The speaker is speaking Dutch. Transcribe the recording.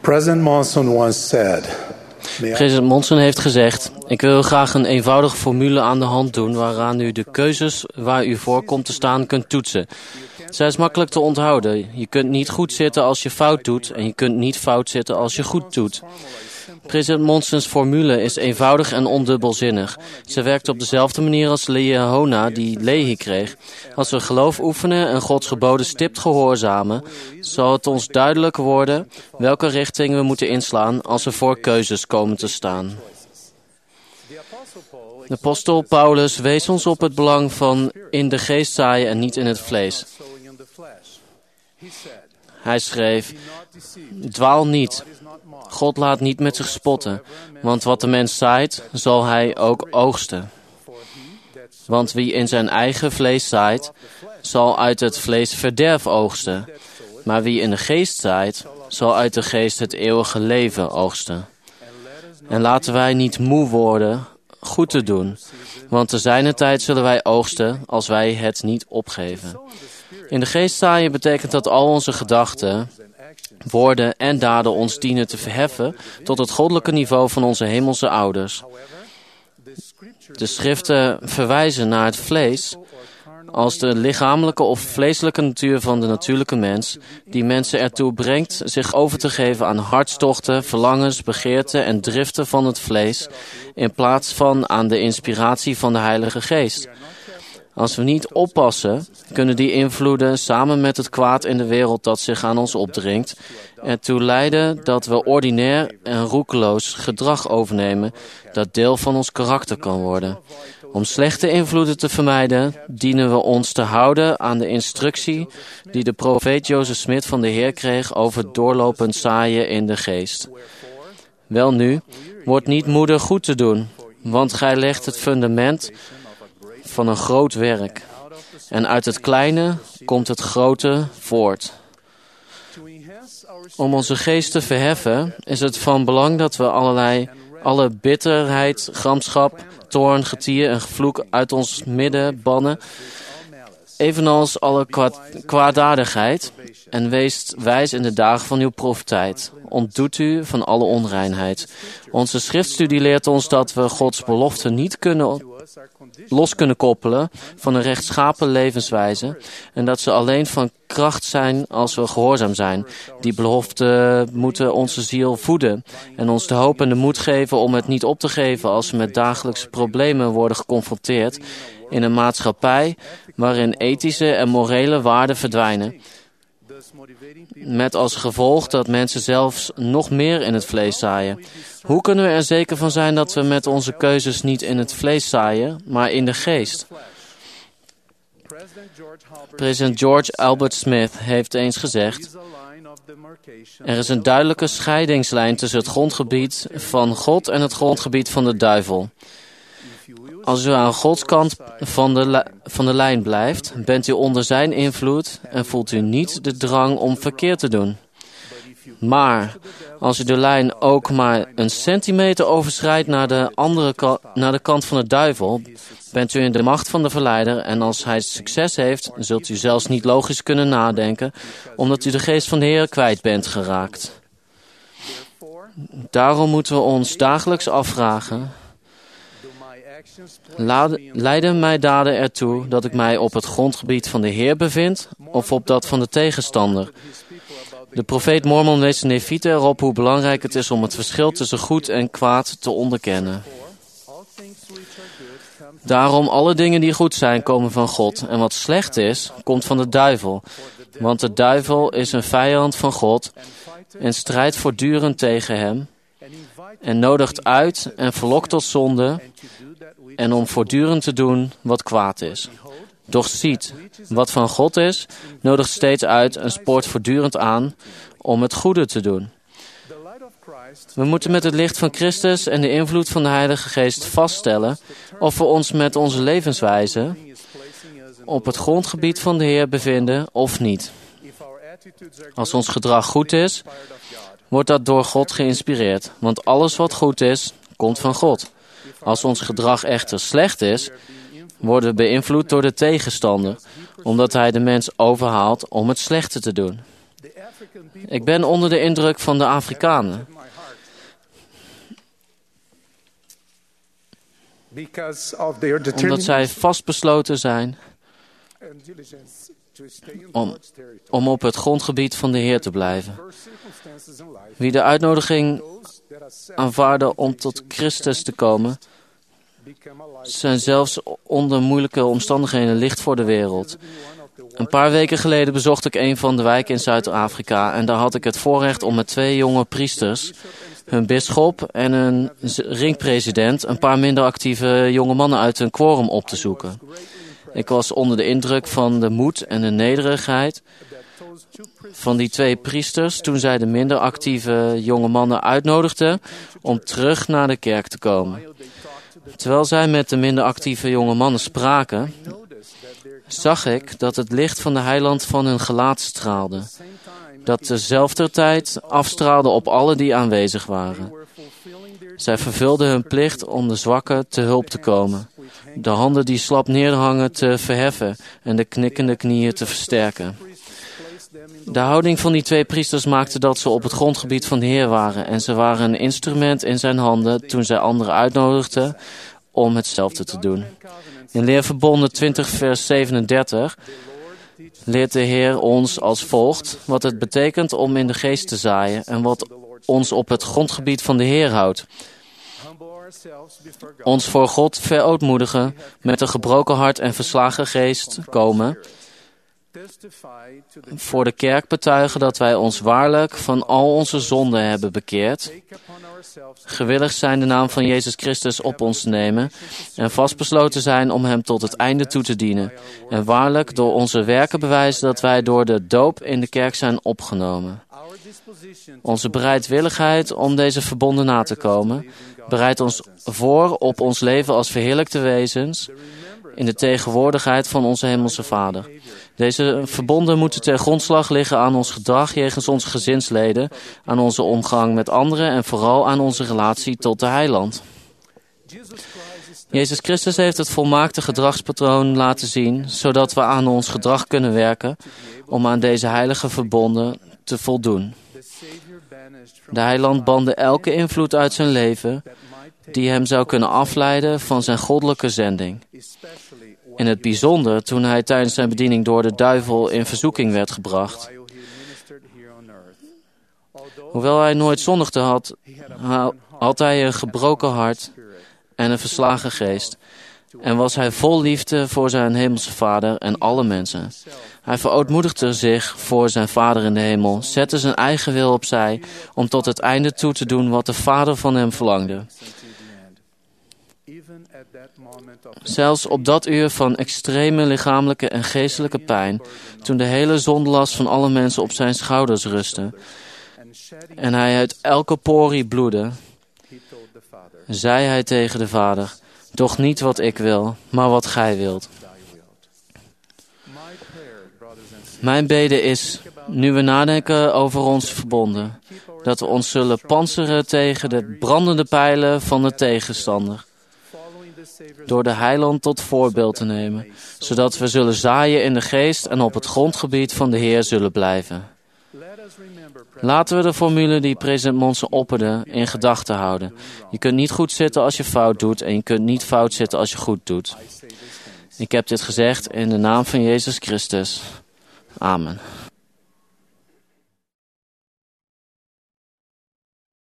President Monson once said, President Monson heeft gezegd: ik wil graag een eenvoudige formule aan de hand doen waaraan u de keuzes waar u voor komt te staan kunt toetsen. Zij is makkelijk te onthouden. Je kunt niet goed zitten als je fout doet en je kunt niet fout zitten als je goed doet. President Monson's formule is eenvoudig en ondubbelzinnig. Ze werkt op dezelfde manier als Liahona die Lehi kreeg. Als we geloof oefenen en Gods geboden stipt gehoorzamen, zal het ons duidelijk worden welke richting we moeten inslaan als we voor keuzes komen te staan. De apostel Paulus wees ons op het belang van in de geest zaaien en niet in het vlees. Hij schreef: dwaal niet. God laat niet met zich spotten, want wat de mens zaait, zal hij ook oogsten. Want wie in zijn eigen vlees zaait, zal uit het vlees verderf oogsten. Maar wie in de geest zaait, zal uit de geest het eeuwige leven oogsten. En laten wij niet moe worden goed te doen, want te zijner tijd zullen wij oogsten als wij het niet opgeven. In de geest zaaien betekent dat al onze gedachten, woorden en daden ons dienen te verheffen tot het goddelijke niveau van onze hemelse ouders. De schriften verwijzen naar het vlees als de lichamelijke of vleeselijke natuur van de natuurlijke mens, die mensen ertoe brengt zich over te geven aan hartstochten, verlangens, begeerten en driften van het vlees, in plaats van aan de inspiratie van de Heilige Geest. Als we niet oppassen, kunnen die invloeden samen met het kwaad in de wereld dat zich aan ons opdringt, ertoe leiden dat we ordinair en roekeloos gedrag overnemen dat deel van ons karakter kan worden. Om slechte invloeden te vermijden, dienen we ons te houden aan de instructie die de profeet Joseph Smith van de Heer kreeg over doorlopend zaaien in de geest. Welnu, word niet moede goed te doen, want gij legt het fundament van een groot werk. En uit het kleine komt het grote voort. Om onze geest te verheffen is het van belang dat we alle bitterheid, gramschap, toorn, getier en gevloek uit ons midden bannen, evenals alle kwaadaardigheid, en wees wijs in de dagen van uw profetijd. Ontdoet u van alle onreinheid. Onze schriftstudie leert ons dat we Gods belofte niet los kunnen koppelen van een rechtschapen levenswijze en dat ze alleen van kracht zijn als we gehoorzaam zijn. Die beloften moeten onze ziel voeden en ons de hoop en de moed geven om het niet op te geven als we met dagelijkse problemen worden geconfronteerd in een maatschappij waarin ethische en morele waarden verdwijnen. Met als gevolg dat mensen zelfs nog meer in het vlees zaaien. Hoe kunnen we er zeker van zijn dat we met onze keuzes niet in het vlees zaaien, maar in de geest? President George Albert Smith heeft eens gezegd: er is een duidelijke scheidingslijn tussen het grondgebied van God en het grondgebied van de duivel. Als u aan Gods kant van de lijn blijft, bent u onder zijn invloed en voelt u niet de drang om verkeerd te doen. Maar als u de lijn ook maar een centimeter overschrijdt naar de kant van de duivel, bent u in de macht van de verleider en als hij succes heeft, zult u zelfs niet logisch kunnen nadenken, omdat u de geest van de Heer kwijt bent geraakt. Daarom moeten we ons dagelijks afvragen: leiden mijn daden ertoe dat ik mij op het grondgebied van de Heer bevind of op dat van de tegenstander? De profeet Mormon wees de Nefieten erop hoe belangrijk het is om het verschil tussen goed en kwaad te onderkennen. Daarom, alle dingen die goed zijn, komen van God. En wat slecht is, komt van de duivel. Want de duivel is een vijand van God en strijdt voortdurend tegen hem en nodigt uit en verlokt tot zonde en om voortdurend te doen wat kwaad is. Doch ziet, wat van God is, nodigt steeds uit en spoort voortdurend aan om het goede te doen. We moeten met het licht van Christus en de invloed van de Heilige Geest vaststellen of we ons met onze levenswijze op het grondgebied van de Heer bevinden of niet. Als ons gedrag goed is, wordt dat door God geïnspireerd, want alles wat goed is, komt van God. Als ons gedrag echter slecht is, worden we beïnvloed door de tegenstander, omdat hij de mens overhaalt om het slechte te doen. Ik ben onder de indruk van de Afrikanen. Omdat zij vastbesloten zijn om op het grondgebied van de Heer te blijven. Wie de uitnodiging aanvaarden om tot Christus te komen, zijn zelfs onder moeilijke omstandigheden licht voor de wereld. Een paar weken geleden bezocht ik een van de wijken in Zuid-Afrika en daar had ik het voorrecht om met 2 jonge priesters, hun bisschop en een ringpresident, een paar minder actieve jonge mannen uit een quorum op te zoeken. Ik was onder de indruk van de moed en de nederigheid van die 2 priesters toen zij de minder actieve jonge mannen uitnodigden om terug naar de kerk te komen. Terwijl zij met de minder actieve jonge mannen spraken, zag ik dat het licht van de heiland van hun gelaat straalde. Dat tezelfde tijd afstraalde op allen die aanwezig waren. Zij vervulden hun plicht om de zwakken te hulp te komen, de handen die slap neerhangen te verheffen en de knikkende knieën te versterken. De houding van die 2 priesters maakte dat ze op het grondgebied van de Heer waren en ze waren een instrument in zijn handen toen zij anderen uitnodigden om hetzelfde te doen. In Leerverbonden 20 vers 37 leert de Heer ons als volgt wat het betekent om in de geest te zaaien en wat ons op het grondgebied van de Heer houdt. Ons voor God verootmoedigen, met een gebroken hart en verslagen geest komen, voor de kerk betuigen dat wij ons waarlijk van al onze zonden hebben bekeerd, gewillig zijn de naam van Jezus Christus op ons te nemen en vastbesloten zijn om hem tot het einde toe te dienen. En waarlijk door onze werken bewijzen dat wij door de doop in de kerk zijn opgenomen. Onze bereidwilligheid om deze verbonden na te komen, bereidt ons voor op ons leven als verheerlijkte wezens in de tegenwoordigheid van onze Hemelse Vader. Deze verbonden moeten ten grondslag liggen aan ons gedrag jegens onze gezinsleden, aan onze omgang met anderen en vooral aan onze relatie tot de Heiland. Jezus Christus heeft het volmaakte gedragspatroon laten zien, zodat we aan ons gedrag kunnen werken om aan deze heilige verbonden te voldoen. De Heiland bande elke invloed uit zijn leven die hem zou kunnen afleiden van zijn goddelijke zending. In het bijzonder toen hij tijdens zijn bediening door de duivel in verzoeking werd gebracht. Hoewel hij nooit zondigde had hij een gebroken hart en een verslagen geest. En was hij vol liefde voor zijn hemelse Vader en alle mensen. Hij verootmoedigde zich voor zijn Vader in de hemel, zette zijn eigen wil opzij om tot het einde toe te doen wat de Vader van hem verlangde. Zelfs op dat uur van extreme lichamelijke en geestelijke pijn, toen de hele zondelast van alle mensen op zijn schouders rustte en hij uit elke porie bloedde, zei hij tegen de Vader: doch niet wat ik wil, maar wat gij wilt. Mijn bede is, nu we nadenken over onze verbonden, dat we ons zullen panseren tegen de brandende pijlen van de tegenstander, door de Heiland tot voorbeeld te nemen, zodat we zullen zaaien in de geest en op het grondgebied van de Heer zullen blijven. Laten we de formule die president Monson opperde in gedachten houden. Je kunt niet goed zitten als je fout doet en je kunt niet fout zitten als je goed doet. Ik heb dit gezegd in de naam van Jezus Christus. Amen.